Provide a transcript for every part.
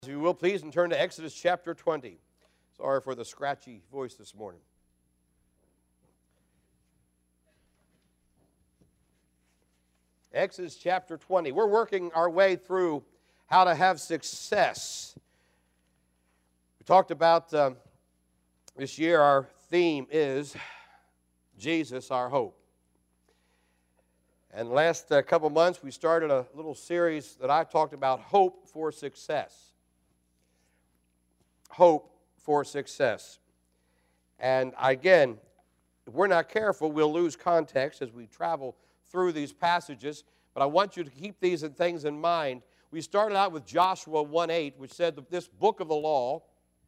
If you will, please, and turn to Exodus chapter 20. Sorry for the scratchy voice this morning. Exodus chapter 20. We're working our way through how to have success. We talked about this year, our theme is Jesus, our hope. And the last couple months, we started a little series that I talked about hope for success. Hope for success. And again, if we're not careful, we'll lose context as we travel through these passages. But I want you to keep these things in mind. We started out with Joshua 1:8, which said that this book of the law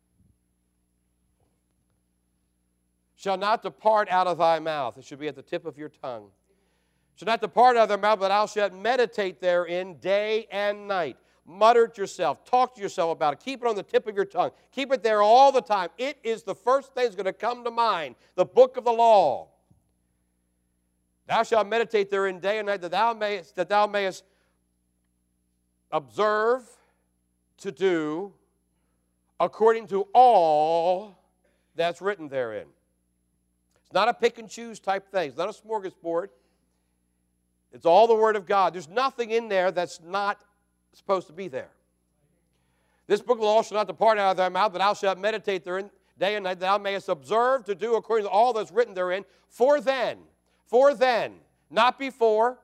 shall not depart out of thy mouth. It should be at the tip of your tongue. Shall not depart out of thy mouth, but thou shalt meditate therein day and night. Mutter it yourself. Talk to yourself about it. Keep it on the tip of your tongue. Keep it there all the time. It is the first thing that's going to come to mind, the book of the law. Thou shalt meditate therein day and night, that thou mayest observe to do according to all that's written therein. It's not a pick and choose type thing. It's not a smorgasbord. It's all the Word of God. There's nothing in there that's not supposed to be there. This book of the law shall not depart out of thy mouth, but thou shalt meditate therein day and night, that thou mayest observe to do according to all that's written therein. For then, not before.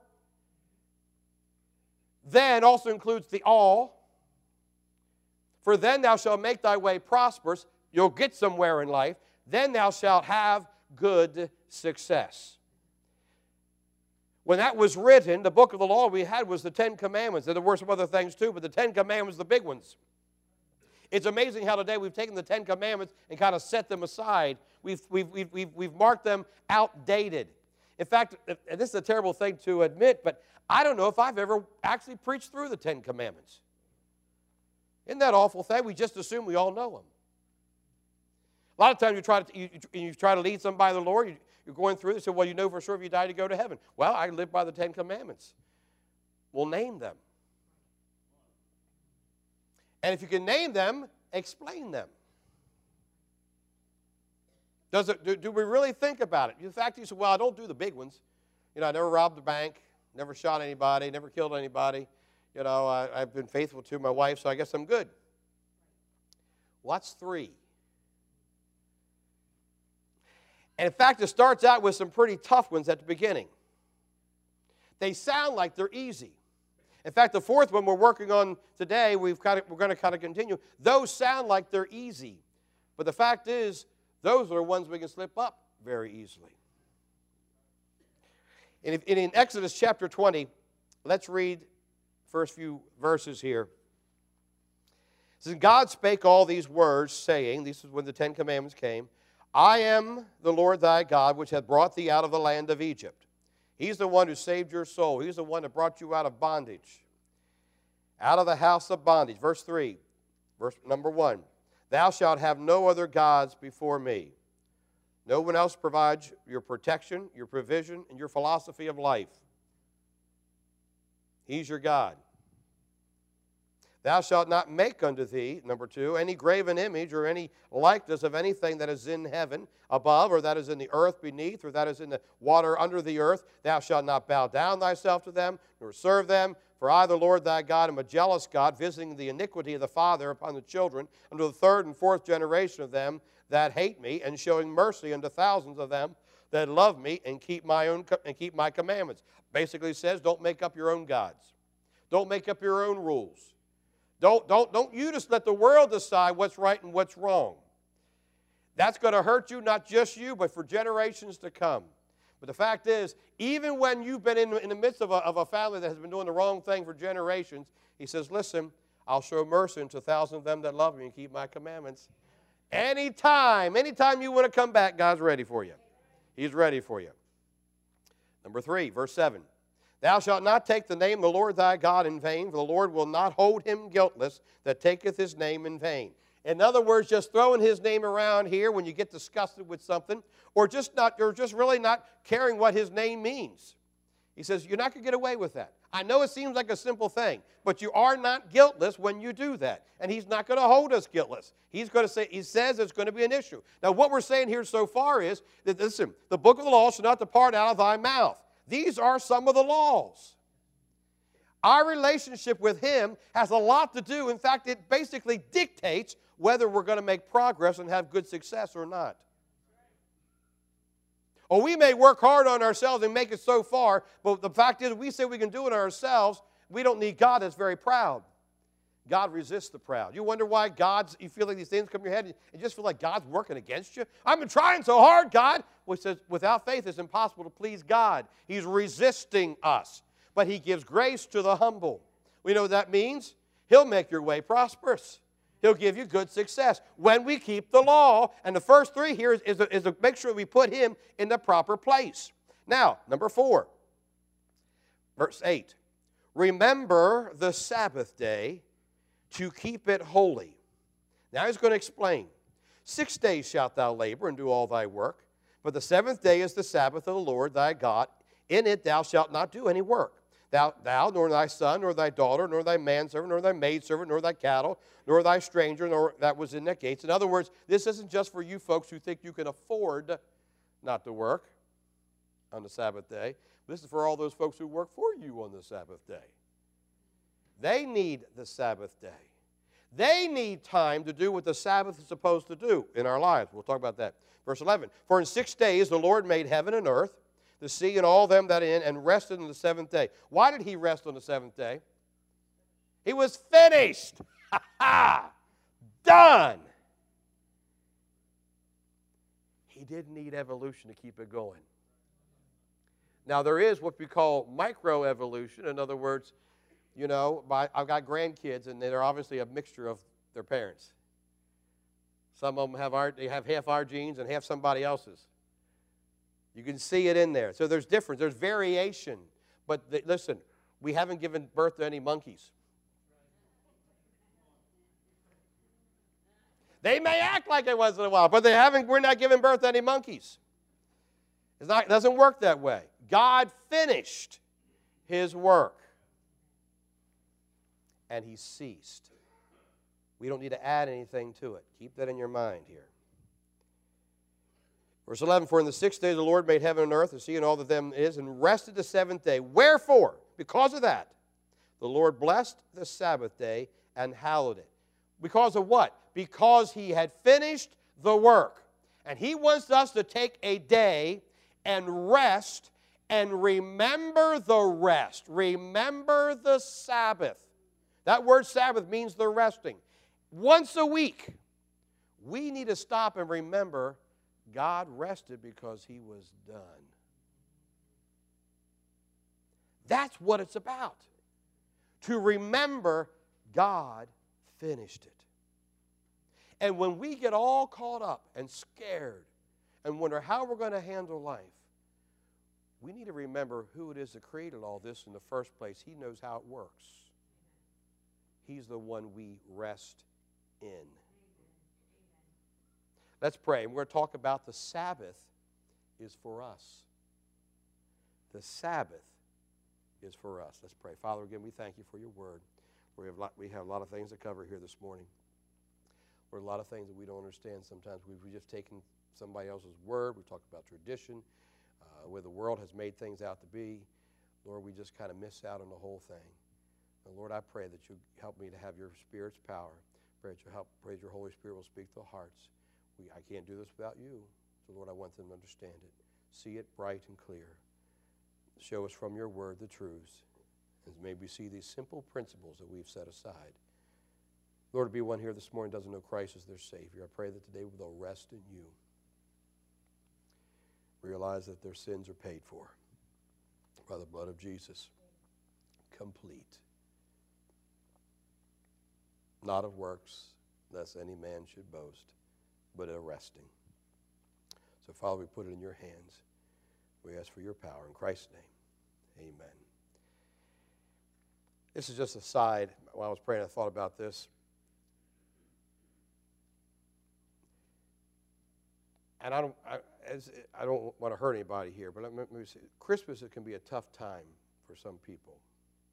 Then also includes the all. For then thou shalt make thy way prosperous. You'll get somewhere in life. Then thou shalt have good success. When that was written, the book of the law we had was the Ten Commandments. There were some other things too, but the Ten Commandments were the big ones. It's amazing how today we've taken the Ten Commandments and kind of set them aside. We've marked them outdated. In fact, and this is a terrible thing to admit, but I don't know if I've ever actually preached through the Ten Commandments. Isn't that awful thing? We just assume we all know them. A lot of times you try to lead somebody to the Lord, you're going through this, and say, well, you know for sure if you die to go to heaven. Well, I live by the Ten Commandments. We'll name them. And if you can name them, explain them. Do we really think about it? In fact, you say, well, I don't do the big ones. You know, I never robbed a bank, never shot anybody, never killed anybody. You know, I've been faithful to my wife, so I guess I'm good. What's three? And in fact, it starts out with some pretty tough ones at the beginning. They sound like they're easy. In fact, the fourth one we're working on today, we're going to kind of continue. Those sound like they're easy. But the fact is, those are the ones we can slip up very easily. And in Exodus chapter 20, let's read the first few verses here. It says, God spake all these words, saying, this is when the Ten Commandments came, I am the Lord thy God, which hath brought thee out of the land of Egypt. He's the one who saved your soul. He's the one that brought you out of bondage, out of the house of bondage. Verse 3, verse number 1. Thou shalt have no other gods before me. No one else provides your protection, your provision, and your philosophy of life. He's your God. Thou shalt not make unto thee, number 2, any graven image or any likeness of anything that is in heaven above, or that is in the earth beneath, or that is in the water under the earth. Thou shalt not bow down thyself to them, nor serve them. For I, the Lord thy God, am a jealous God, visiting the iniquity of the father upon the children, unto the third and fourth generation of them that hate me, and showing mercy unto thousands of them that love me and keep my commandments. Basically says, don't make up your own gods. Don't make up your own rules. Don't you just let the world decide what's right and what's wrong. That's going to hurt you, not just you, but for generations to come. But the fact is, even when you've been in the midst of a family that has been doing the wrong thing for generations, he says, listen, I'll show mercy unto thousands of them that love me and keep my commandments. Anytime you want to come back, God's ready for you. He's ready for you. Number 3, verse 7. Thou shalt not take the name of the Lord thy God in vain, for the Lord will not hold him guiltless that taketh his name in vain. In other words, just throwing his name around here when you get disgusted with something, or just really not caring what his name means. He says, you're not going to get away with that. I know it seems like a simple thing, but you are not guiltless when you do that. And he's not going to hold us guiltless. He's going to say, he says it's going to be an issue. Now, what we're saying here so far is that, listen, the book of the law shall not depart out of thy mouth. These are some of the laws. Our relationship with him has a lot to do. In fact, it basically dictates whether we're going to make progress and have good success or not. Or we may work hard on ourselves and make it so far, but the fact is we say we can do it ourselves. We don't need God that's very proud. God resists the proud. You wonder why you feel like these things come in your head and you just feel like God's working against you? I've been trying so hard, God. Well, he says, without faith it's impossible to please God. He's resisting us. But he gives grace to the humble. We know what that means? He'll make your way prosperous. He'll give you good success when we keep the law. And the first three here is to make sure we put him in the proper place. Now, number 4, verse 8. Remember the Sabbath day to keep it holy. Now he's going to explain. 6 days shalt thou labor and do all thy work, but the 7th day is the Sabbath of the Lord thy God. In it thou shalt not do any work. Thou, nor thy son, nor thy daughter, nor thy manservant, nor thy maidservant, nor thy cattle, nor thy stranger, nor that was in the gates. In other words, this isn't just for you folks who think you can afford not to work on the Sabbath day. This is for all those folks who work for you on the Sabbath day. They need the Sabbath day. They need time to do what the Sabbath is supposed to do in our lives. We'll talk about that. Verse 11, for in 6 days the Lord made heaven and earth, the sea and all them that in, and rested on the 7th day. Why did he rest on the 7th day? He was finished. Ha ha! Done. He didn't need evolution to keep it going. Now, there is what we call microevolution. In other words, you know, I've got grandkids, and they're obviously a mixture of their parents. Some of them have half our genes and half somebody else's. You can see it in there. So there's difference. There's variation. But listen, we haven't given birth to any monkeys. They may act like it once in a while, but we're not giving birth to any monkeys. It doesn't work that way. God finished his work. And he ceased. We don't need to add anything to it. Keep that in your mind here. Verse 11, for in the 6th day the Lord made heaven and earth, the sea and all that them is, and rested the 7th day. Wherefore, because of that, the Lord blessed the Sabbath day and hallowed it. Because of what? Because he had finished the work. And he wants us to take a day and rest and remember the rest. Remember the Sabbath. That word Sabbath means the resting. Once a week, we need to stop and remember God rested because he was done. That's what it's about. To remember God finished it. And when we get all caught up and scared and wonder how we're going to handle life, we need to remember who it is that created all this in the first place. He knows how it works. He's the one we rest in. Let's pray. We're going to talk about the Sabbath is for us. The Sabbath is for us. Let's pray. Father, again, we thank you for your word. We have a lot of things to cover here this morning. There are a lot of things that we don't understand sometimes. We've just taken somebody else's word. We talked about tradition, where the world has made things out to be. Lord, we just kind of miss out on the whole thing. And Lord, I pray that you help me to have your Spirit's power. Pray that your Holy Spirit will speak to our hearts. I can't do this without you. So, Lord, I want them to understand it. See it bright and clear. Show us from your word the truths. And may we see these simple principles that we've set aside. Lord, be one here this morning doesn't know Christ as their Savior. I pray that today they'll rest in you. Realize that their sins are paid for by the blood of Jesus. Complete. Not of works, lest any man should boast, but a resting. So, Father, we put it in your hands. We ask for your power. In Christ's name, amen. This is just a side. While I was praying, I thought about this. And I don't want to hurt anybody here, but let me say, Christmas, it can be a tough time for some people.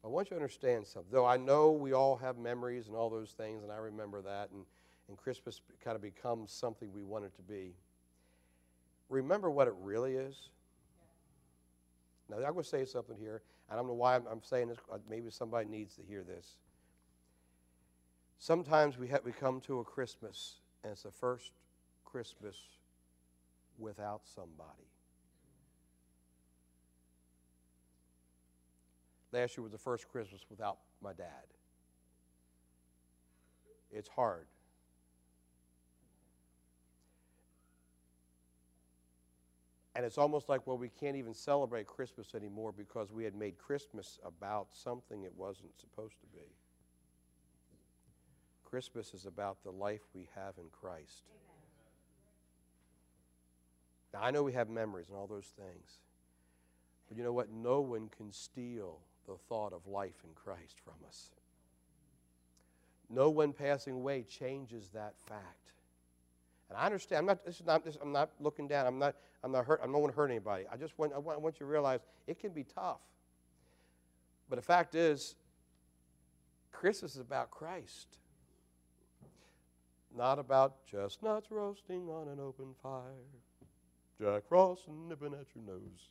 I want you to understand something. Though I know we all have memories and all those things, and I remember that, and Christmas kind of becomes something we want it to be. Remember what it really is. Now, I'm going to say something here. I don't know why I'm saying this. Maybe somebody needs to hear this. Sometimes we come to a Christmas, and it's the first Christmas without somebody. Last year was the first Christmas without my dad. It's hard. And it's almost like, well, we can't even celebrate Christmas anymore because we had made Christmas about something it wasn't supposed to be. Christmas is about the life we have in Christ. Now, I know we have memories and all those things. But you know what? No one can steal the thought of life in Christ from us. No one passing away changes that fact. And I understand. I'm not looking down. I'm not hurt. I don't want to hurt anybody. I want you to realize it can be tough. But the fact is, Christmas is about Christ, not about chestnuts roasting on an open fire, Jack Frost nipping at your nose.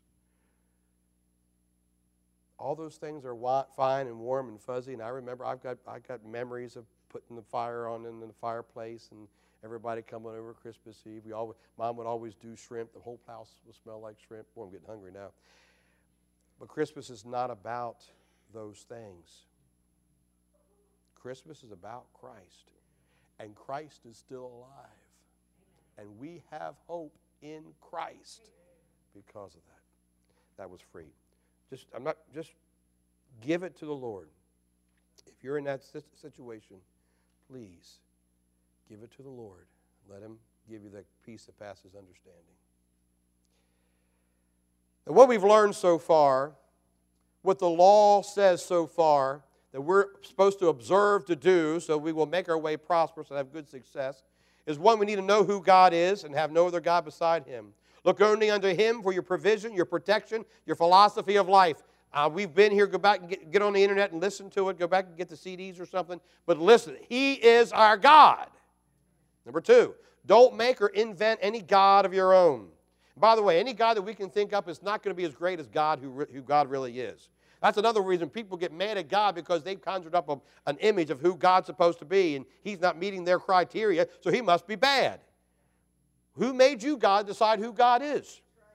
All those things are fine and warm and fuzzy, and I remember I got memories of putting the fire on in the fireplace and everybody coming over Christmas Eve. Mom would always do shrimp. The whole house would smell like shrimp. Boy, I'm getting hungry now. But Christmas is not about those things. Christmas is about Christ, and Christ is still alive, and we have hope in Christ because of that. That was free. Just give it to the Lord. If you're in that situation, please give it to the Lord. Let Him give you the peace that passes understanding. And what we've learned so far, what the law says so far, that we're supposed to observe to do so we will make our way prosperous and have good success, is one, we need to know who God is and have no other God beside Him. Look only unto Him for your provision, your protection, your philosophy of life. We've been here. Go back and get on the internet and listen to it. Go back and get the CDs or something. But listen, He is our God. Number two, don't make or invent any God of your own. By the way, any God that we can think up is not going to be as great as God, who God really is. That's another reason people get mad at God, because they've conjured up an image of who God's supposed to be, and He's not meeting their criteria, so He must be bad. Who made you, God, decide who God is?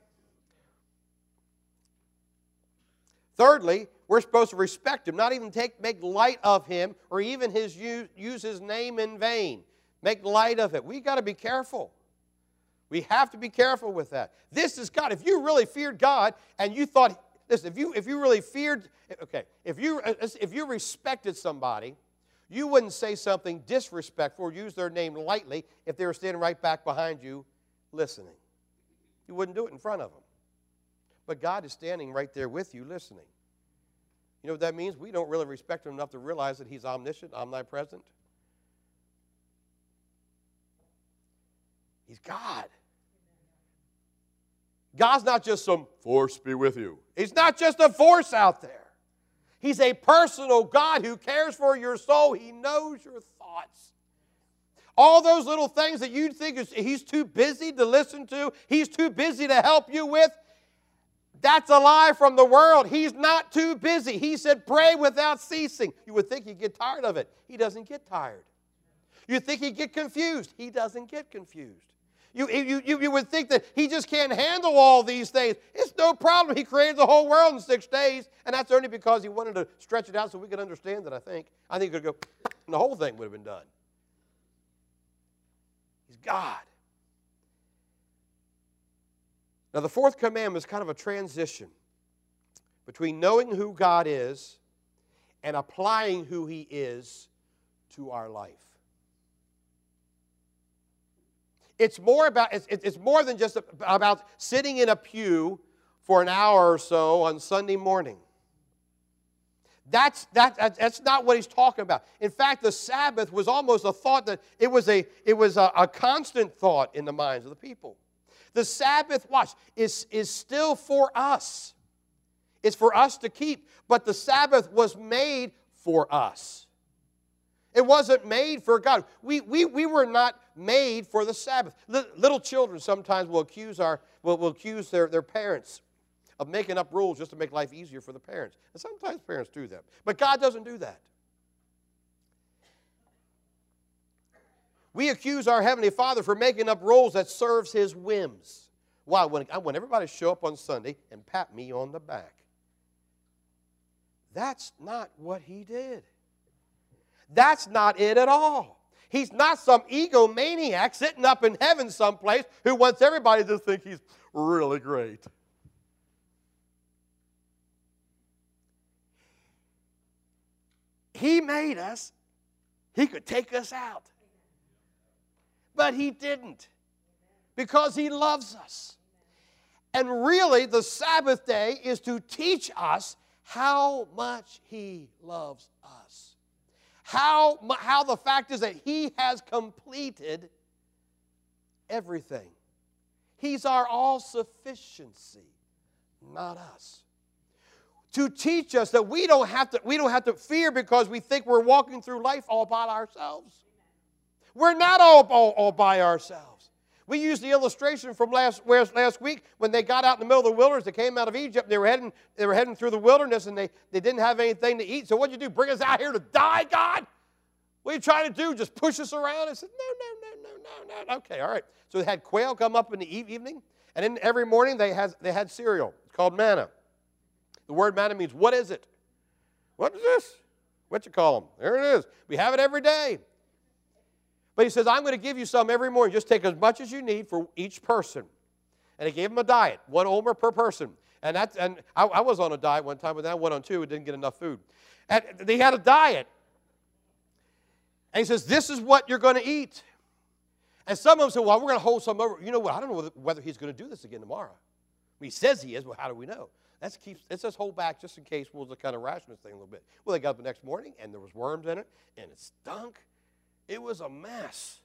Thirdly, we're supposed to respect Him, not even make light of Him or even use His name in vain. Make light of it. We've got to be careful. We have to be careful with that. This is God. If you really feared God and you thought, listen, if you really feared, okay, if you respected somebody, you wouldn't say something disrespectful or use their name lightly if they were standing right back behind you listening. You wouldn't do it in front of them. But God is standing right there with you listening. You know what that means? We don't really respect Him enough to realize that He's omniscient, omnipresent. He's God. God's not just some force be with you. He's not just a force out there. He's a personal God who cares for your soul. He knows your thoughts. All those little things that you think He's too busy to listen to, He's too busy to help you with, that's a lie from the world. He's not too busy. He said, pray without ceasing. You would think He'd get tired of it. He doesn't get tired. You think He'd get confused. He doesn't get confused. You would think that He just can't handle all these things. It's no problem. He created the whole world in 6 days, and that's only because He wanted to stretch it out so we could understand it, I think. I think He could go, and the whole thing would have been done. He's God. Now, the fourth commandment is kind of a transition between knowing who God is and applying who He is to our life. It's more than just about sitting in a pew for an hour or so on Sunday morning. That's not what He's talking about. In fact, the Sabbath was almost a thought that it was a constant thought in the minds of the people. The Sabbath, watch, is still for us. It's for us to keep. But the Sabbath was made for us. It wasn't made for God. We were not made for the Sabbath. Little children sometimes will accuse their parents of making up rules just to make life easier for the parents. And sometimes parents do that. But God doesn't do that. We accuse our Heavenly Father for making up rules that serves His whims. Why? I want everybody to show up on Sunday and pat me on the back. That's not what He did. That's not it at all. He's not some egomaniac sitting up in heaven someplace who wants everybody to think He's really great. He made us. He could take us out. But He didn't, because He loves us. And really, the Sabbath day is to teach us how much He loves us. How the fact is that He has completed everything. He's our all-sufficiency, not us. To teach us that we don't have to fear because we think we're walking through life all by ourselves. We're not all by ourselves. We used the illustration from last week when they got out in the middle of the wilderness. They came out of Egypt. They were heading through the wilderness, and they didn't have anything to eat. So what'd you do? Bring us out here to die, God? What are you trying to do? Just push us around? I said, no. Okay, all right. So they had quail come up in the evening, and then every morning they had cereal. It's called manna. The word manna means, what is it? What is this? What you call them? There it is. We have it every day. But He says, I'm going to give you some every morning. Just take as much as you need for each person. And He gave them a diet, 1 omer per person. And I was on a diet one time, but then I went on 2 and didn't get enough food. And they had a diet. And He says, this is what you're going to eat. And some of them said, well, we're going to hold some over. You know what? I don't know whether He's going to do this again tomorrow. He says He is. Well, how do we know? Let's just hold back just in case we'll just kind of ration this thing a little bit. Well, they got up the next morning, and there was worms in it, and it stunk. It was a mess.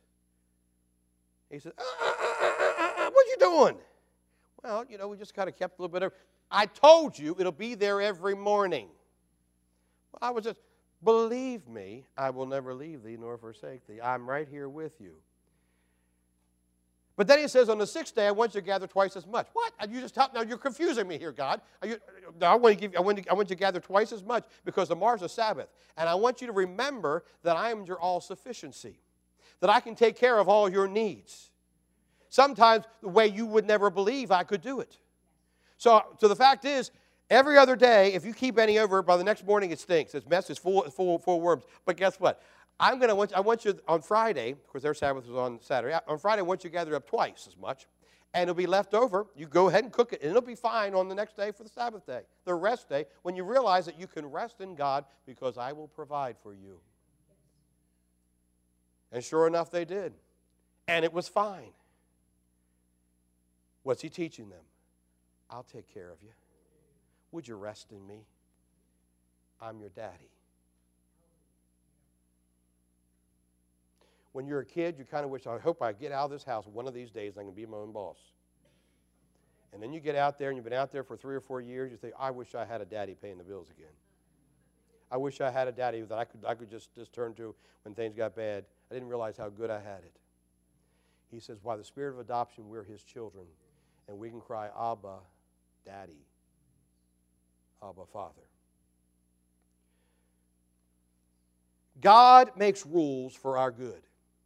He said, what you doing? Well, we just kind of kept a little bit of, I told you it'll be there every morning. Well, I was just, believe me, I will never leave thee nor forsake thee. I'm right here with you. But then He says, on the 6th day, I want you to gather twice as much. What? Now you're confusing me here, God. I want you to gather twice as much because tomorrow's a Sabbath. And I want you to remember that I am your all-sufficiency, that I can take care of all your needs. Sometimes the way you would never believe I could do it. So the fact is, every other day, if you keep any over, by the next morning it stinks. It's mess, it's full of worms. But guess what? I want you on Friday, because their Sabbath was on Saturday. On Friday, I want you to gather up twice as much, and it'll be left over. You go ahead and cook it, and it'll be fine on the next day for the Sabbath day, the rest day, when you realize that you can rest in God because I will provide for you. And sure enough, they did. And it was fine. What's He teaching them? I'll take care of you. Would you rest in me? I'm your daddy. When you're a kid, you kind of wish, I hope I get out of this house one of these days and I can be my own boss. And then you get out there and you've been out there for 3 or 4 years, you think, I wish I had a daddy paying the bills again. I wish I had a daddy that I could just turn to when things got bad. I didn't realize how good I had it. He says, by the Spirit of adoption, we're His children, and we can cry, Abba, Daddy, Abba, Father. God makes rules for our good.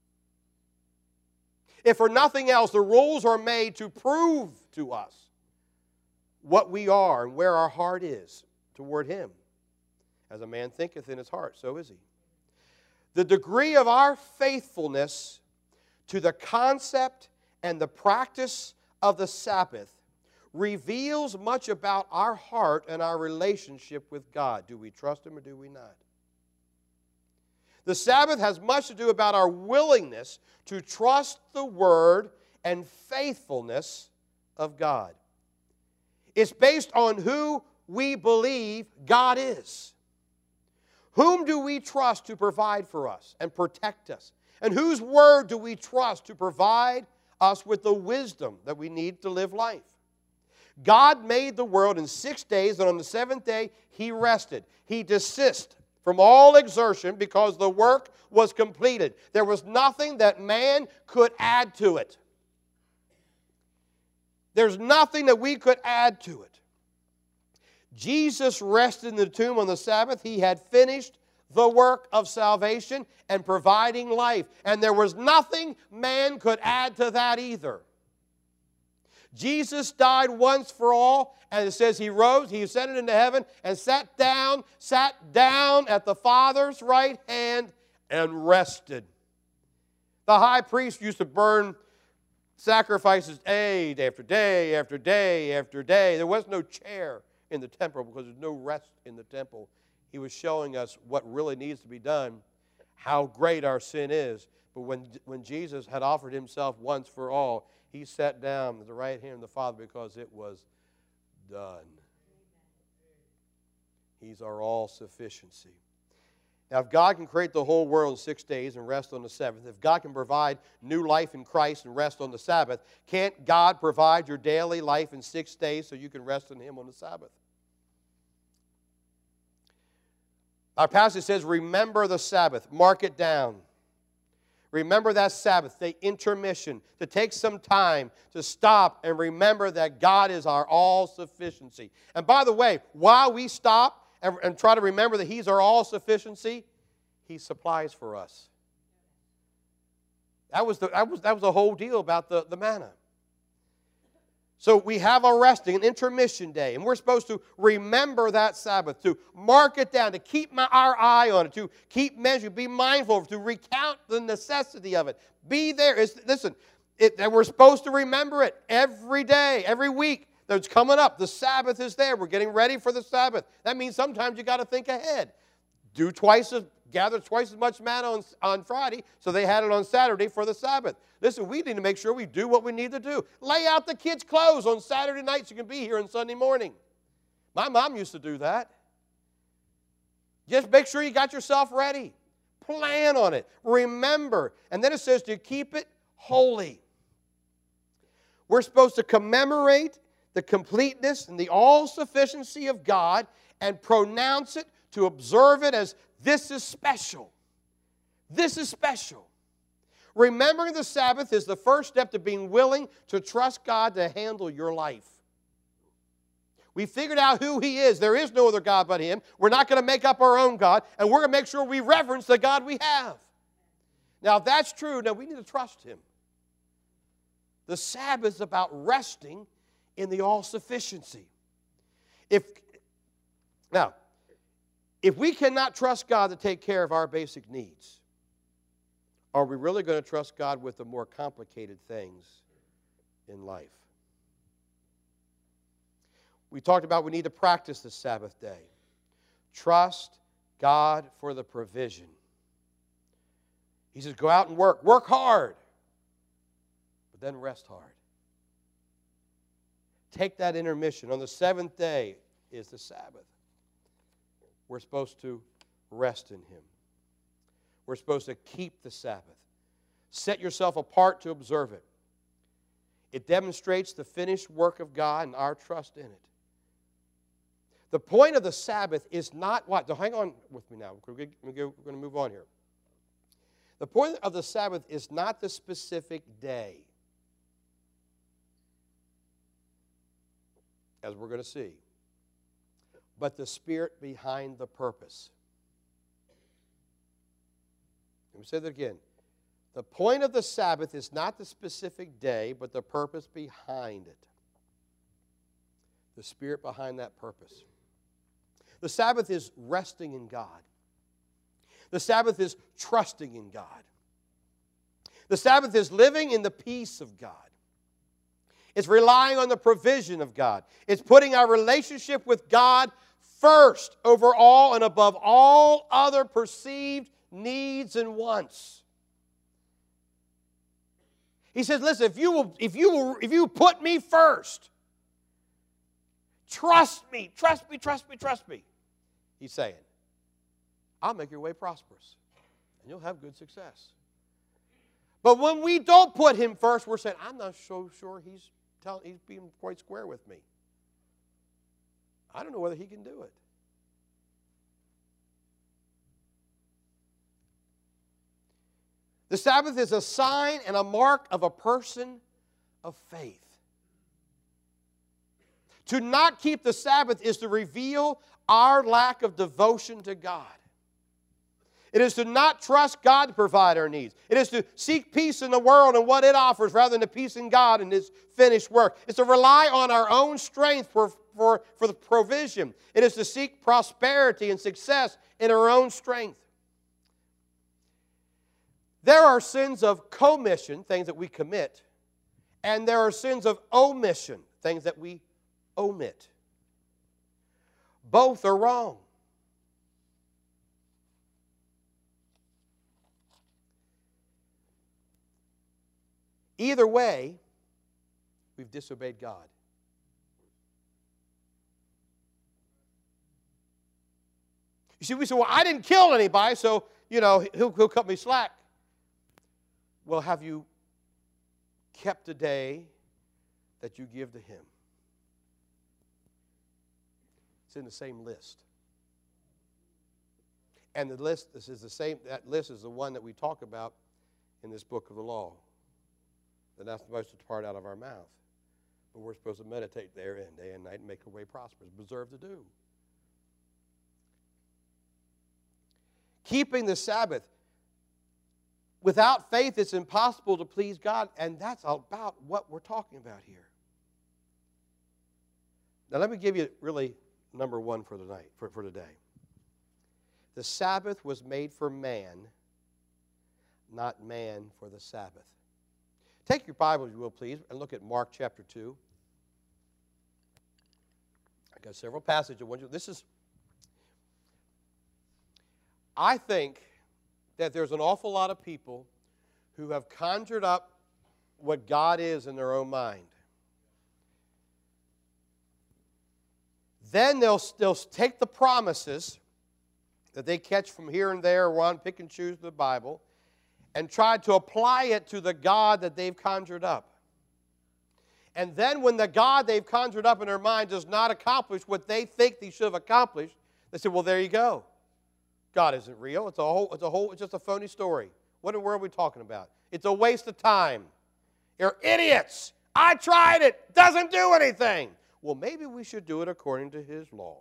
If for nothing else, the rules are made to prove to us what we are and where our heart is toward Him. As a man thinketh in his heart, so is he. The degree of our faithfulness to the concept and the practice of the Sabbath reveals much about our heart and our relationship with God. Do we trust Him or do we not? The Sabbath has much to do about our willingness to trust the Word and faithfulness of God. It's based on who we believe God is. Whom do we trust to provide for us and protect us? And whose word do we trust to provide us with the wisdom that we need to live life? God made the world in 6 days, and on the seventh day He rested. He desisted from all exertion because the work was completed. There was nothing that man could add to it. There's nothing that we could add to it. Jesus rested in the tomb on the Sabbath. He had finished the work of salvation and providing life. And there was nothing man could add to that either. Jesus died once for all, and it says He rose, He ascended into heaven, and sat down at the Father's right hand and rested. The high priest used to burn sacrifices day after day after day after day. There was no chair in the temple because there's no rest in the temple. He was showing us what really needs to be done, how great our sin is. But when Jesus had offered Himself once for all, He sat down at the right hand of the Father because it was done. He's our all-sufficiency. Now, if God can create the whole world in 6 days and rest on the seventh, if God can provide new life in Christ and rest on the Sabbath, can't God provide your daily life in 6 days so you can rest in Him on the Sabbath? Our passage says, remember the Sabbath. Mark it down. Remember that Sabbath, the intermission, to take some time to stop and remember that God is our all-sufficiency. And by the way, while we stop and try to remember that He's our all-sufficiency, He supplies for us. That was the whole deal about the manna. So we have our resting, an intermission day, and we're supposed to remember that Sabbath, to mark it down, to keep our eye on it, to keep measuring, be mindful of it, to recount the necessity of it. Be there. We're supposed to remember it every day, every week. That's coming up. The Sabbath is there. We're getting ready for the Sabbath. That means sometimes you got to think ahead. Gather twice as much manna on Friday, so they had it on Saturday for the Sabbath. Listen, we need to make sure we do what we need to do. Lay out the kids' clothes on Saturday night so you can be here on Sunday morning. My mom used to do that. Just make sure you got yourself ready. Plan on it. Remember. And then it says to keep it holy. We're supposed to commemorate the completeness and the all-sufficiency of God and pronounce it, to observe it as this is special. This is special. Remembering the Sabbath is the first step to being willing to trust God to handle your life. We figured out who He is. There is no other God but Him. We're not going to make up our own God, and we're going to make sure we reverence the God we have. Now, if that's true, now we need to trust Him. The Sabbath is about resting in the all-sufficiency. If we cannot trust God to take care of our basic needs, are we really going to trust God with the more complicated things in life? We talked about we need to practice the Sabbath day. Trust God for the provision. He says, go out and work. Work hard, but then rest hard. Take that intermission. On the seventh day is the Sabbath. We're supposed to rest in Him. We're supposed to keep the Sabbath. Set yourself apart to observe it. It demonstrates the finished work of God and our trust in it. The point of the Sabbath is not what? So hang on with me now. We're going to move on here. The point of the Sabbath is not the specific day, as we're going to see, but the spirit behind the purpose. Let me say that again. The point of the Sabbath is not the specific day, but the purpose behind it. The spirit behind that purpose. The Sabbath is resting in God. The Sabbath is trusting in God. The Sabbath is living in the peace of God. It's relying on the provision of God. It's putting our relationship with God first over all and above all other perceived needs and wants. He says, listen, if you put me first, trust me. He's saying, I'll make your way prosperous, and you'll have good success. But when we don't put Him first, we're saying, I'm not so sure He's being quite square with me. I don't know whether he can do it. The Sabbath is a sign and a mark of a person of faith. To not keep the Sabbath is to reveal our lack of devotion to God. It is to not trust God to provide our needs. It is to seek peace in the world and what it offers rather than the peace in God and His finished work. It's to rely on our own strength for the provision. It is to seek prosperity and success in our own strength. There are sins of commission, things that we commit, and there are sins of omission, things that we omit. Both are wrong. Either way, we've disobeyed God. You see, we say, well, I didn't kill anybody, so, he'll cut me slack. Well, have you kept a day that you give to Him? It's in the same list. And the list, that list is the one that we talk about in this book of the law. That that's supposed to depart out of our mouth. But we're supposed to meditate therein day and night and make our way prosperous. Preserve to do. Keeping the Sabbath. Without faith, it's impossible to please God, and that's about what we're talking about here. Now, let me give you really number one for tonight, for today. The Sabbath was made for man, not man for the Sabbath. Take your Bible, if you will, please, and look at Mark chapter 2. I've got several passages. I think that there's an awful lot of people who have conjured up what God is in their own mind. Then they'll take the promises that they catch from here and there, one, pick and choose the Bible, and try to apply it to the God that they've conjured up. And then when the God they've conjured up in their mind does not accomplish what they think they should have accomplished, they say, well, there you go. God isn't real. It's just a phony story. What in the world are we talking about? It's a waste of time. You're idiots. I tried it. Doesn't do anything. Well, maybe we should do it according to His law.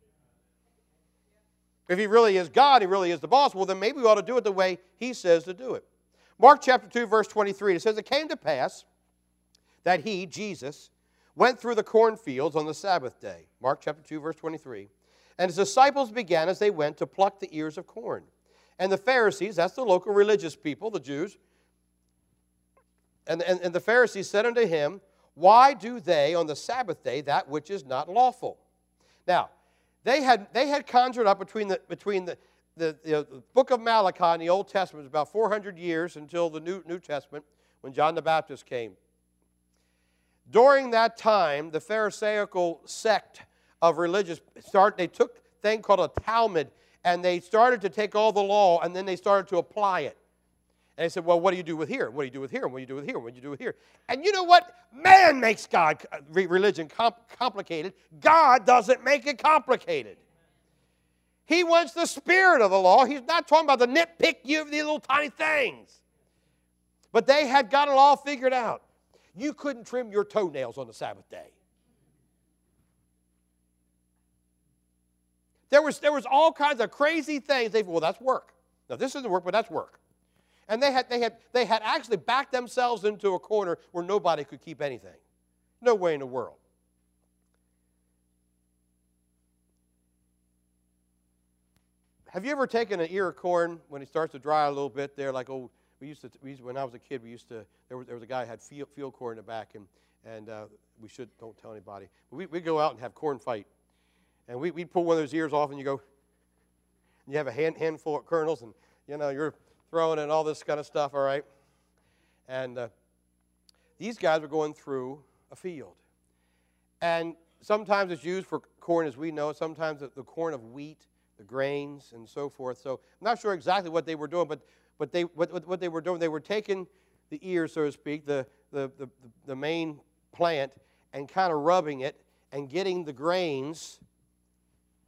If He really is God, He really is the boss, well, then maybe we ought to do it the way He says to do it. Mark chapter 2, verse 23, it says, it came to pass that He, Jesus, went through the cornfields on the Sabbath day. Mark chapter 2, verse 23. And His disciples began as they went to pluck the ears of corn. And the Pharisees, that's the local religious people, the Jews, and the Pharisees said unto Him, why do they on the Sabbath day that which is not lawful? Now, they had conjured up between the book of Malachi and the Old Testament, about 400 years until the New Testament, when John the Baptist came. During that time, the Pharisaical sect of religious they took a thing called a Talmud, and they started to take all the law, and then they started to apply it. And they said, well, what do you do with here? What do you do with here? And what do you do with here? What do you do with here? And you know what? Man makes religion complicated. God doesn't make it complicated. He wants the spirit of the law. He's not talking about the nitpick you of these little tiny things. But they had got it all figured out. You couldn't trim your toenails on the Sabbath day. There was all kinds of crazy things. They said, well, that's work. Now, this isn't work, but that's work. And they had actually backed themselves into a corner where nobody could keep anything. No way in the world. Have you ever taken an ear of corn when it starts to dry a little bit there? Like, when I was a kid, there was a guy who had field corn in the back, and don't tell anybody. But we'd go out and have corn fight. And we'd pull one of those ears off, and you have a handful of kernels, and, you're throwing in all this kind of stuff, all right? And these guys were going through a field. And sometimes it's used for corn, as we know. Sometimes the corn of wheat, the grains, and so forth. So I'm not sure exactly what they were doing, but what they were doing, they were taking the ear, so to speak, the main plant, and kind of rubbing it and getting the grains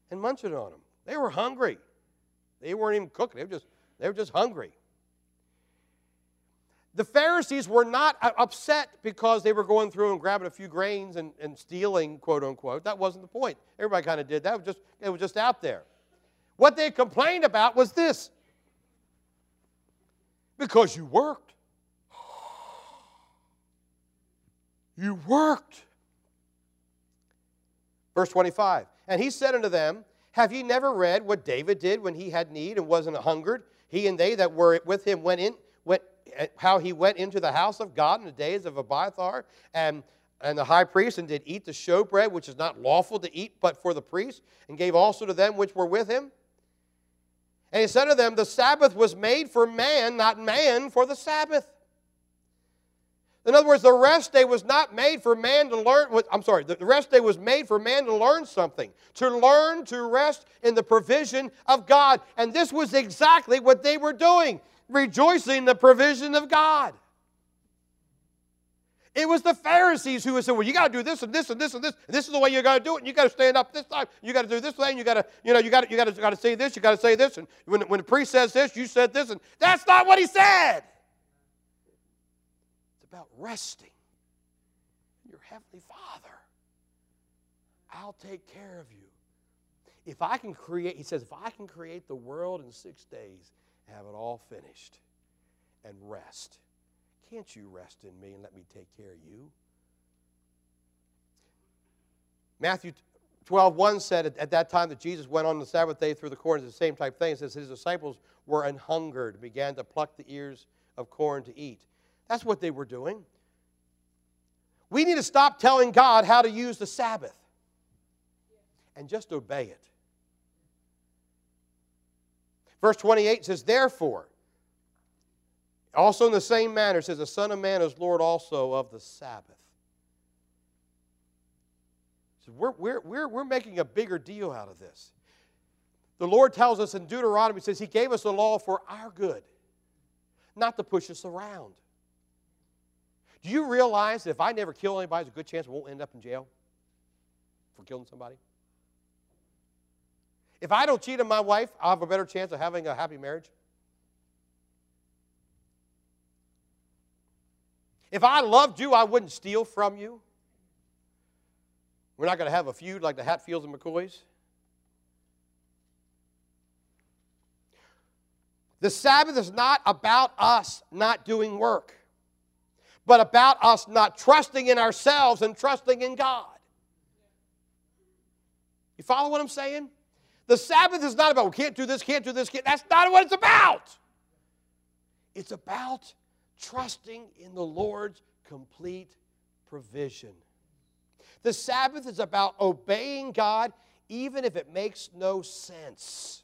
and munching on them. They were hungry. They weren't even cooking. They were just hungry. The Pharisees were not upset because they were going through and grabbing a few grains and stealing, quote unquote. That wasn't the point. Everybody kind of did that. It was just out there. What they complained about was this. Because you worked. You worked. Verse 25. And he said unto them, have ye never read what David did when he had need and wasn't hungered? He and they that were with him how he went into the house of God in the days of Abiathar and the high priest, and did eat the showbread, which is not lawful to eat but for the priest, and gave also to them which were with him. And he said to them, the Sabbath was made for man, not man for the Sabbath. In other words, the rest day was not made for man to learn. The rest day was made for man to learn something, to learn to rest in the provision of God. And this was exactly what they were doing, rejoicing in the provision of God. It was the Pharisees who would say, well, you got to do this and this and this and this. And this is the way you got to do it. And you got to stand up this time. You got to do this way. And you got to say this. You got to say this. And when the priest says this, you said this. And that's not what he said. It's about resting in your Heavenly Father. I'll take care of you. If I can create, he says, if I can create the world in 6 days, have it all finished, and rest, can't you rest in me and let me take care of you? Matthew 12:1 said at that time that Jesus went on the Sabbath day through the corn. It's the same type thing. It says his disciples were an hungered, began to pluck the ears of corn to eat. That's what they were doing. We need to stop telling God how to use the Sabbath and just obey it. Verse 28 says, therefore, also in the same manner, it says, the Son of Man is Lord also of the Sabbath. So we're making a bigger deal out of this. The Lord tells us in Deuteronomy, says he gave us the law for our good, not to push us around. Do you realize that if I never kill anybody, there's a good chance I won't end up in jail for killing somebody? If I don't cheat on my wife, I'll have a better chance of having a happy marriage. If I loved you, I wouldn't steal from you. We're not going to have a feud like the Hatfields and McCoys. The Sabbath is not about us not doing work, but about us not trusting in ourselves and trusting in God. You follow what I'm saying? The Sabbath is not about, we can't do this, can't do this, that's not what it's about. It's about trusting in the Lord's complete provision. The Sabbath is about obeying God even if it makes no sense.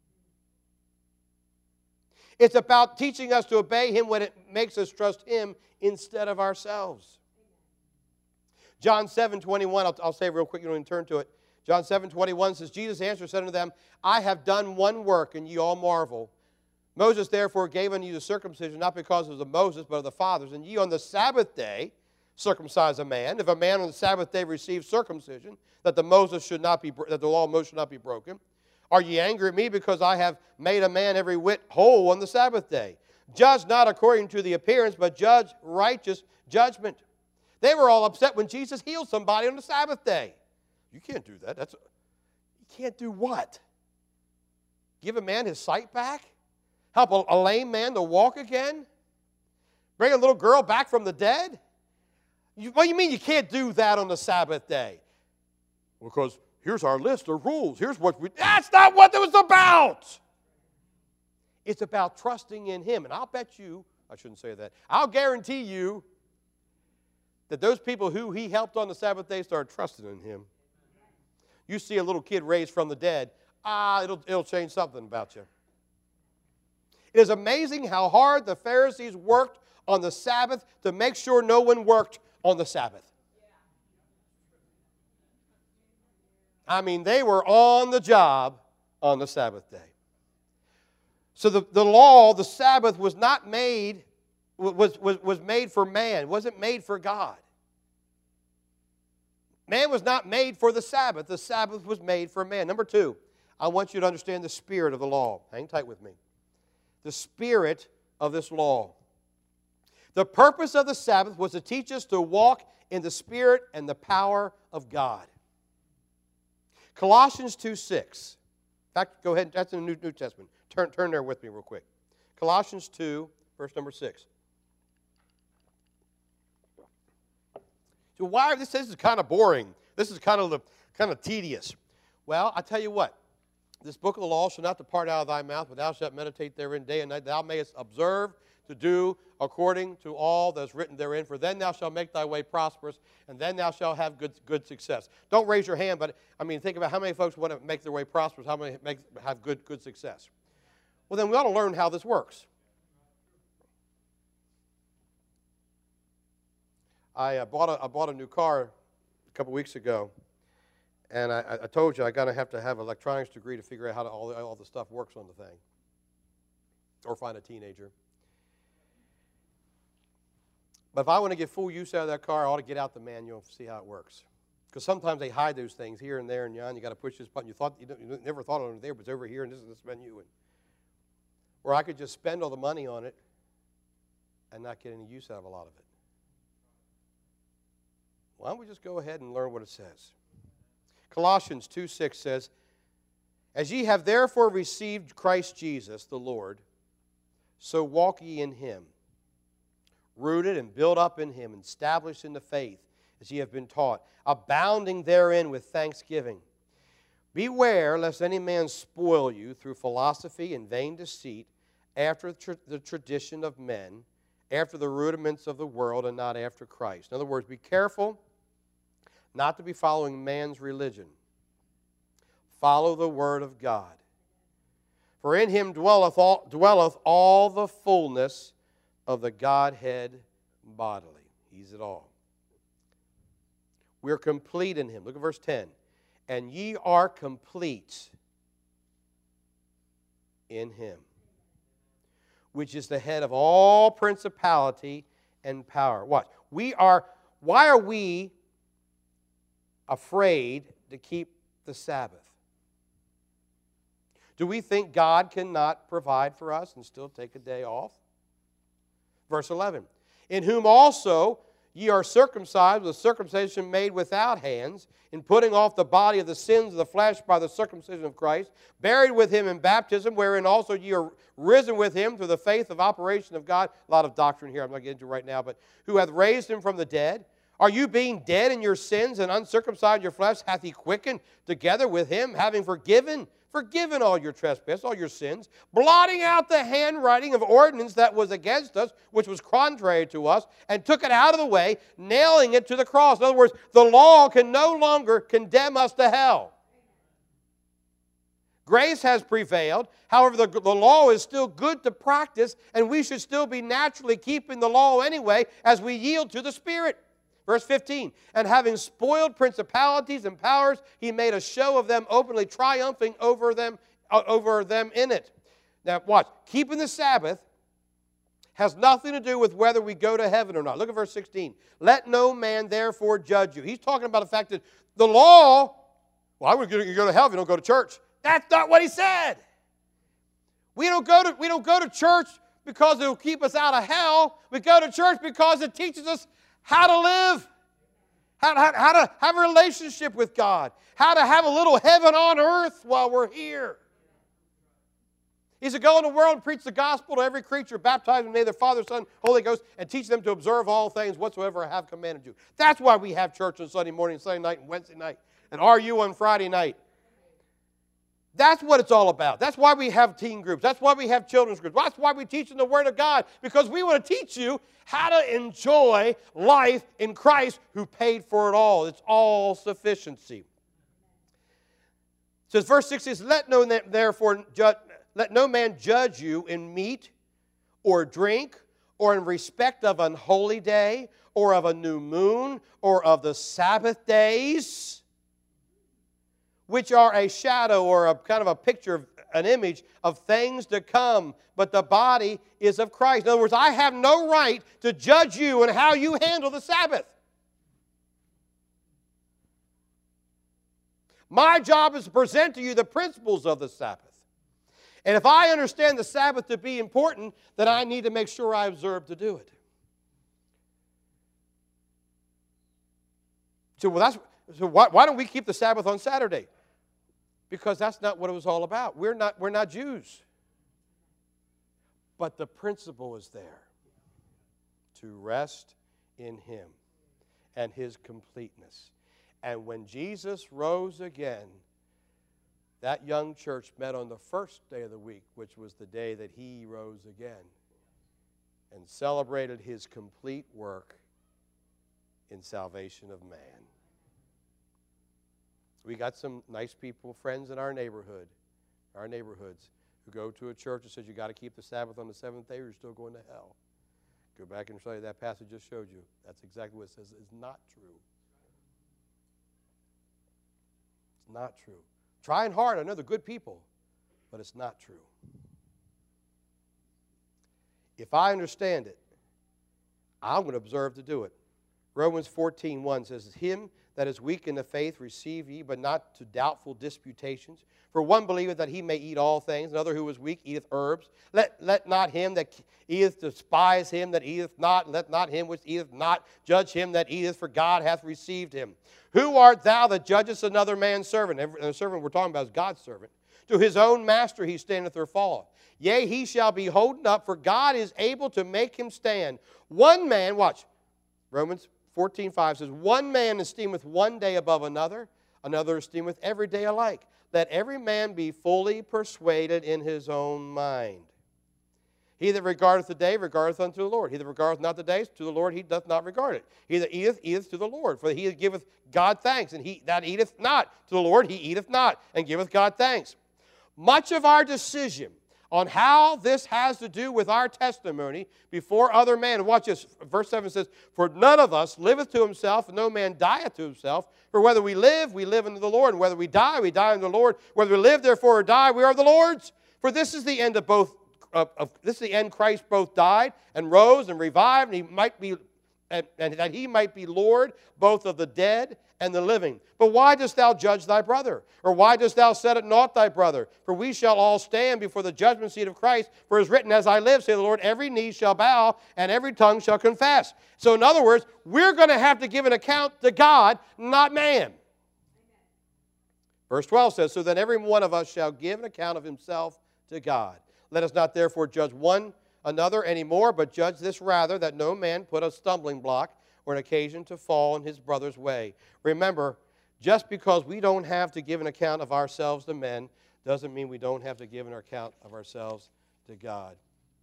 It's about teaching us to obey Him when it makes us trust Him instead of ourselves. John 7:21, I'll say it real quick, you don't even turn to it. John 7:21 says, Jesus answered, said unto them, I have done one work, and ye all marvel. Moses therefore gave unto you the circumcision, not because it was of Moses, but of the fathers. And ye on the Sabbath day circumcise a man. If a man on the Sabbath day receives circumcision, that the law of Moses should not be broken. Are ye angry at me because I have made a man every whit whole on the Sabbath day? Judge not according to the appearance, but judge righteous judgment. They were all upset when Jesus healed somebody on the Sabbath day. You can't do that. You can't do what? Give a man his sight back? Help a lame man to walk again? Bring a little girl back from the dead? What do you mean you can't do that on the Sabbath day? Because here's our list of rules. That's not what it was about. It's about trusting in Him. And I'll bet you, I shouldn't say that, I'll guarantee you that those people who He helped on the Sabbath day started trusting in Him. You see a little kid raised from the dead, it'll change something about you. It is amazing how hard the Pharisees worked on the Sabbath to make sure no one worked on the Sabbath. I mean, they were on the job on the Sabbath day. So the law, the Sabbath, was not made, was made for man. It wasn't made for God. Man was not made for the Sabbath. The Sabbath was made for man. Number two, I want you to understand the spirit of the law. Hang tight with me. The spirit of this law. The purpose of the Sabbath was to teach us to walk in the spirit and the power of God. Colossians 2:6. In fact, go ahead. That's in the New Testament. Turn there with me real quick. Colossians 2, verse number 6. So why this is kind of boring? This is kind of tedious. Well, I tell you what. This book of the law shall not depart out of thy mouth, but thou shalt meditate therein day and night, thou mayest observe to do according to all that is written therein. For then thou shalt make thy way prosperous, and then thou shalt have good success. Don't raise your hand, but I mean, think about how many folks want to make their way prosperous, how many have good success. Well, then we ought to learn how this works. I bought a new car a couple weeks ago, and I told you I got to have an electronics degree to figure out how all the stuff works on the thing, or find a teenager. But if I want to get full use out of that car, I ought to get out the manual and see how it works. Because sometimes they hide those things here and there and yon. You got to push this button. You never thought of it there, but it's over here and this is this menu. Or I could just spend all the money on it and not get any use out of a lot of it. Why don't we just go ahead and learn what it says? Colossians 2:6 says, As ye have therefore received Christ Jesus the Lord, so walk ye in him, rooted and built up in him, and established in the faith, as ye have been taught, abounding therein with thanksgiving. Beware lest any man spoil you through philosophy and vain deceit, after the tradition of men, after the rudiments of the world, and not after Christ. In other words, be careful not to be following man's religion. Follow the Word of God. For in him dwelleth all the fullness of the Godhead bodily. He's it all. We're complete in him. Look at verse 10. And ye are complete in him, which is the head of all principality and power. What? Why are we afraid to keep the Sabbath? Do we think God cannot provide for us and still take a day off? Verse 11. In whom also ye are circumcised with circumcision made without hands, in putting off the body of the sins of the flesh by the circumcision of Christ, buried with him in baptism, wherein also ye are risen with him through the faith of operation of God. A lot of doctrine here I'm not getting into right now, but who hath raised him from the dead. Are you being dead in your sins and uncircumcised in your flesh, hath he quickened together with him, having forgiven all your trespasses, all your sins, blotting out the handwriting of ordinance that was against us, which was contrary to us, and took it out of the way, nailing it to the cross. In other words, the law can no longer condemn us to hell. Grace has prevailed. However, the law is still good to practice, and we should still be naturally keeping the law anyway as we yield to the Spirit. Verse 15, and having spoiled principalities and powers, he made a show of them openly, triumphing over them in it. Now watch, keeping the Sabbath has nothing to do with whether we go to heaven or not. Look at verse 16. Let no man therefore judge you. He's talking about the fact that the law, well, you go to hell if you don't go to church. That's not what he said. We don't go to church because it will keep us out of hell. We go to church because it teaches us how to live, how to have a relationship with God, how to have a little heaven on earth while we're here. He said, go in the world and preach the gospel to every creature, baptize them in the name of the Father, Son, Holy Ghost, and teach them to observe all things whatsoever I have commanded you. That's why we have church on Sunday morning, Sunday night, and Wednesday night, and RU on Friday night. That's what it's all about. That's why we have teen groups. That's why we have children's groups. That's why we teach in the Word of God, because we want to teach you how to enjoy life in Christ who paid for it all. It's all sufficiency. It says, verse 6 says, let no man judge you in meat or drink or in respect of an holy day or of a new moon or of the Sabbath days, which are a shadow or a kind of a picture of an image of things to come, but the body is of Christ. In other words, I have no right to judge you and how you handle the Sabbath. My job is to present to you the principles of the Sabbath. And if I understand the Sabbath to be important, then I need to make sure I observe to do it. So, why don't we keep the Sabbath on Saturday? Because that's not what it was all about. We're not Jews. But the principle is there. To rest in Him and His completeness. And when Jesus rose again, that young church met on the first day of the week, which was the day that He rose again, and celebrated His complete work in salvation of man. We got some nice people, friends in our neighborhoods, who go to a church that says you got to keep the Sabbath on the seventh day or you're still going to hell. Go back and show you that passage just showed you. That's exactly what it says. It's not true. It's not true. Trying hard, I know they're good people, but it's not true. If I understand it, I'm going to observe to do it. Romans 14:1 says, Him that is weak in the faith receive ye, but not to doubtful disputations. For one believeth that he may eat all things, another who is weak eateth herbs. Let not him that eateth despise him that eateth not, and let not him which eateth not judge him that eateth, for God hath received him. Who art thou that judgest another man's servant? And the servant we're talking about is God's servant. To his own master he standeth or falleth. Yea, he shall be holden up, for God is able to make him stand. One man, watch, Romans 14:5 says, one man esteemeth one day above another, another esteemeth every day alike. Let every man be fully persuaded in his own mind. He that regardeth the day regardeth unto the Lord. He that regardeth not the day to the Lord, he doth not regard it. He that eateth, eateth to the Lord. For he that giveth God thanks, and he that eateth not to the Lord, he eateth not, and giveth God thanks. Much of our decision on how this has to do with our testimony before other men. Watch this. Verse 7 says, For none of us liveth to himself, and no man dieth to himself. For whether we live unto the Lord, and whether we die unto the Lord. Whether we live, therefore, or die, we are the Lord's. For this is the end of both. This is the end Christ both died and rose and revived, and he might be, and that he might be Lord both of the dead and the living. But why dost thou judge thy brother? Or why dost thou set at naught thy brother? For we shall all stand before the judgment seat of Christ. For it is written, As I live, saith the Lord, every knee shall bow, and every tongue shall confess. So in other words, we're going to have to give an account to God, not man. Verse 12 says, So then every one of us shall give an account of himself to God. Let us not therefore judge one another anymore, but judge this rather, that no man put a stumbling block or an occasion to fall in his brother's way. Remember, just because we don't have to give an account of ourselves to men doesn't mean we don't have to give an account of ourselves to God.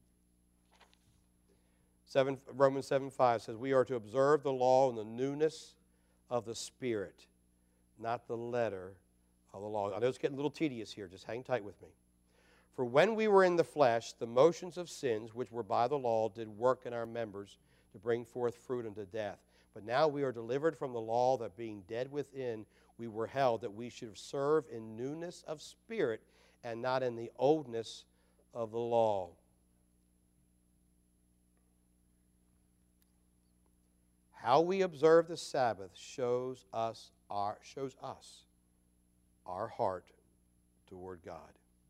Romans 7:5 says, We are to observe the law in the newness of the Spirit, not the letter of the law. I know it's getting a little tedious here. Just hang tight with me. For when we were in the flesh, the motions of sins, which were by the law, did work in our members to bring forth fruit unto death. But now we are delivered from the law, that being dead within, we were held, that we should serve in newness of spirit and not in the oldness of the law. How we observe the Sabbath shows us our heart toward God.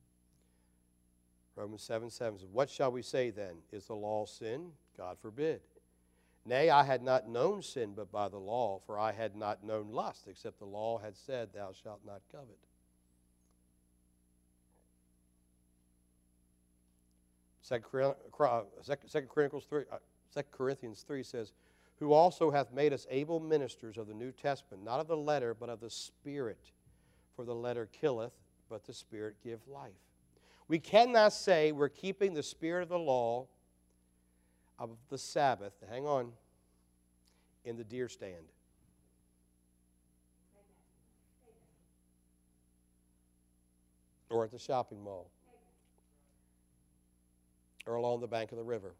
Romans 7:7 says, What shall we say then? Is the law sin? God forbid. Nay, I had not known sin but by the law, for I had not known lust, except the law had said, Thou shalt not covet. Second Corinthians 3 says, Who also hath made us able ministers of the New Testament, not of the letter, but of the Spirit. For the letter killeth, but the Spirit giveth life. We cannot say we're keeping the spirit of the law of the Sabbath, hang on, in the deer stand. Or at the shopping mall. Or along the bank of the river.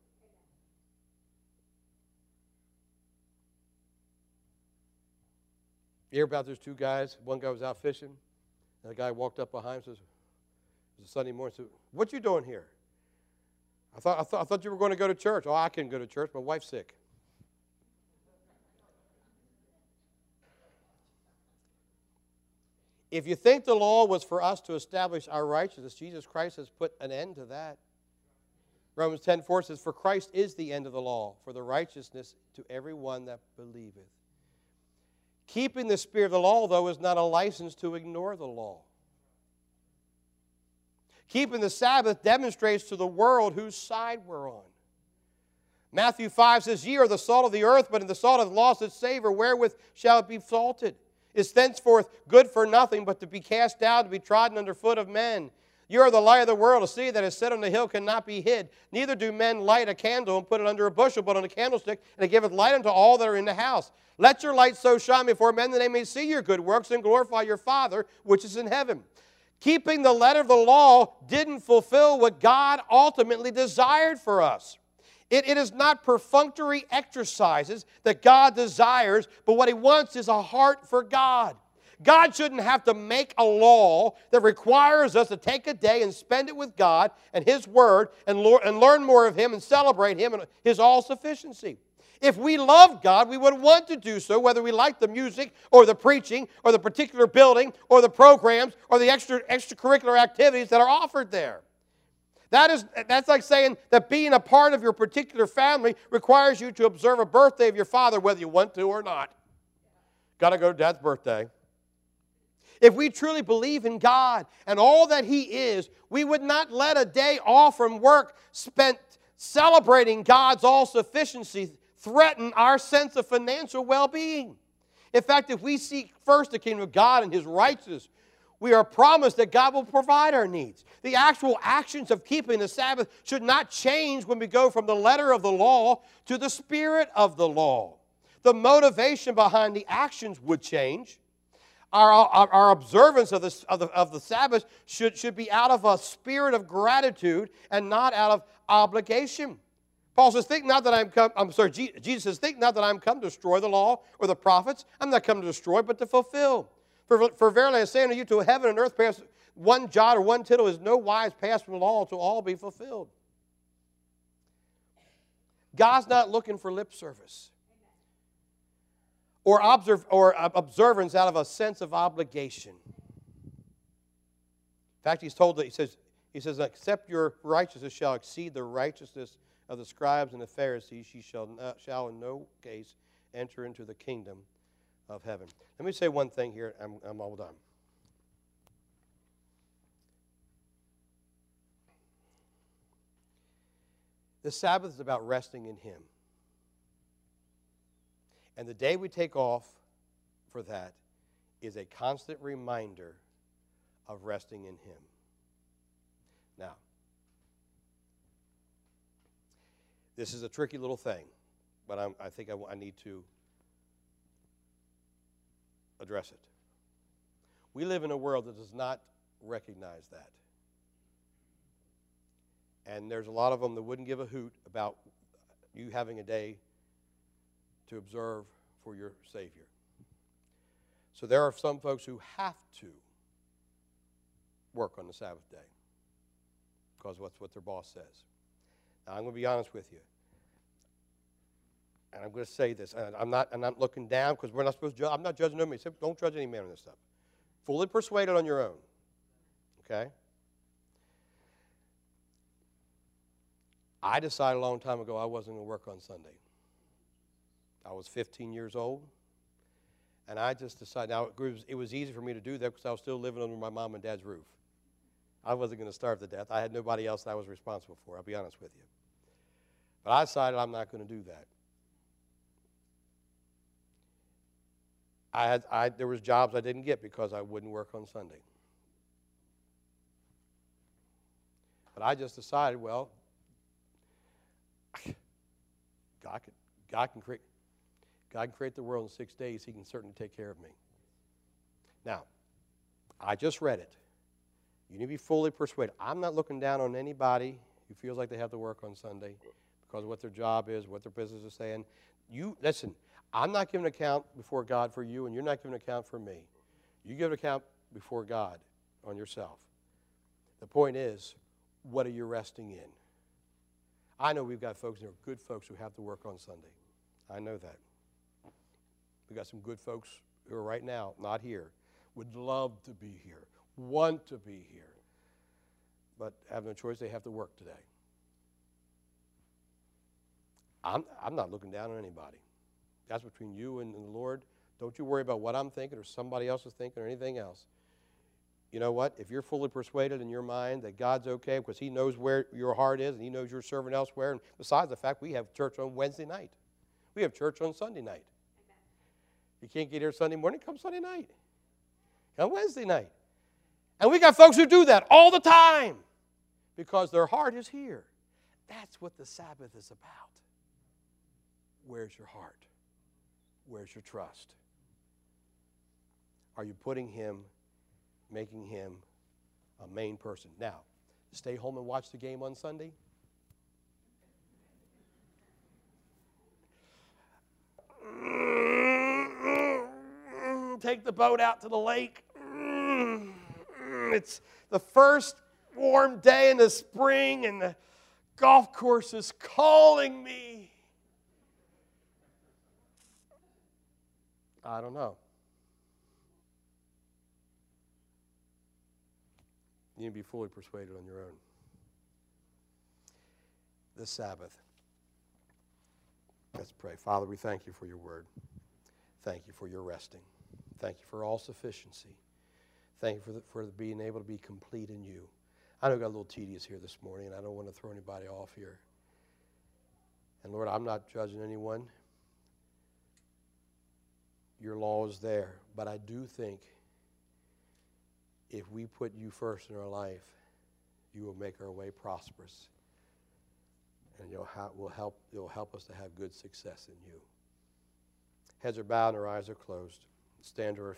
You hear about those two guys? One guy was out fishing, and the guy walked up behind him and says, It was a Sunday morning, said, What you doing here? I thought you were going to go to church. Oh, I couldn't go to church. My wife's sick. If you think the law was for us to establish our righteousness, Jesus Christ has put an end to that. Romans 10:4 says, "For Christ is the end of the law, for the righteousness to every one that believeth." Keeping the spirit of the law, though, is not a license to ignore the law. Keeping the Sabbath demonstrates to the world whose side we're on. Matthew 5 says, "Ye are the salt of the earth, but if the salt hath lost its savor, wherewith shall it be salted? Is thenceforth good for nothing, but to be cast out, to be trodden under foot of men. You are the light of the world. A city that is set on the hill cannot be hid. Neither do men light a candle and put it under a bushel, but on a candlestick, and it giveth light unto all that are in the house. Let your light so shine before men that they may see your good works and glorify your Father which is in heaven." Keeping the letter of the law didn't fulfill what God ultimately desired for us. It is not perfunctory exercises that God desires, but what He wants is a heart for God. God shouldn't have to make a law that requires us to take a day and spend it with God and His Word and learn more of Him and celebrate Him and His all-sufficiency. If we love God, we would want to do so, whether we like the music or the preaching or the particular building or the programs or the extracurricular activities that are offered there. That's like saying that being a part of your particular family requires you to observe a birthday of your father, whether you want to or not. Got to go to Dad's birthday. If we truly believe in God and all that He is, we would not let a day off from work spent celebrating God's all-sufficiency threaten our sense of financial well-being. In fact, if we seek first the kingdom of God and His righteousness, we are promised that God will provide our needs. The actual actions of keeping the Sabbath should not change when we go from the letter of the law to the spirit of the law. The motivation behind the actions would change. Our observance of the Sabbath should be out of a spirit of gratitude and not out of obligation. Paul says, Jesus says, "Think not that I am come to destroy the law or the prophets. I'm not come to destroy, but to fulfill. For verily I say unto you, till heaven and earth pass, one jot or one tittle is no wise passed from the law till all be fulfilled." God's not looking for lip service or observance out of a sense of obligation. In fact, He's told that He says, "Except your righteousness shall exceed the righteousness of the scribes and the Pharisees, ye shall in no case enter into the kingdom of heaven." Let me say one thing here. I'm all done. The Sabbath is about resting in Him. And the day we take off for that is a constant reminder of resting in Him. Now, this is a tricky little thing, but I think I need to address it. We live in a world that does not recognize that. And there's a lot of them that wouldn't give a hoot about you having a day to observe for your Savior. So there are some folks who have to work on the Sabbath day because that's what their boss says. Now, I'm going to be honest with you. And I'm going to say this. And I'm not looking down because we're not supposed to judge. I'm not judging nobody. Don't judge any man on this stuff. Fully persuaded on your own. Okay? I decided a long time ago I wasn't going to work on Sunday. I was 15 years old. And I just decided. Now, it was easy for me to do that because I was still living under my mom and dad's roof. I wasn't going to starve to death. I had nobody else that I was responsible for. I'll be honest with you. But I decided I'm not going to do that. There was jobs I didn't get because I wouldn't work on Sunday. But I just decided, well, God can create the world in 6 days. He can certainly take care of me. Now, I just read it. You need to be fully persuaded. I'm not looking down on anybody who feels like they have to work on Sunday because of what their job is, what their business is saying. You listen. I'm not giving account before God for you, and you're not giving account for me. You give account before God on yourself. The point is, what are you resting in? I know we've got folks, there are good folks who have to work on Sunday. I know that. We've got some good folks who are right now not here would love to be here, want to be here, but have no choice. They have to work today. I'm not looking down on anybody. That's between you and the Lord. Don't you worry about what I'm thinking or somebody else is thinking or anything else. You know what? If you're fully persuaded in your mind that God's okay because he knows where your heart is and he knows you're serving elsewhere, and besides the fact we have church on Wednesday night. We have church on Sunday night. You can't get here Sunday morning, come Sunday night. Come Wednesday night. And we got folks who do that all the time because their heart is here. That's what the Sabbath is about. Where's your heart? Where's your trust? Are you putting him, making him a main person? Now, stay home and watch the game on Sunday? Take the boat out to the lake. It's the first warm day in the spring and the golf course is calling me. I don't know. You need to be fully persuaded on your own. The Sabbath. Let's pray. Father, we thank you for your word. Thank you for your resting. Thank you for all sufficiency. Thank you for being able to be complete in you. I know it got a little tedious here this morning, and I don't want to throw anybody off here. And Lord, I'm not judging anyone. Your law is there. But I do think if we put you first in our life, you will make our way prosperous. And you'll help us to have good success in you. Heads are bowed and our eyes are closed. Stand to our feet.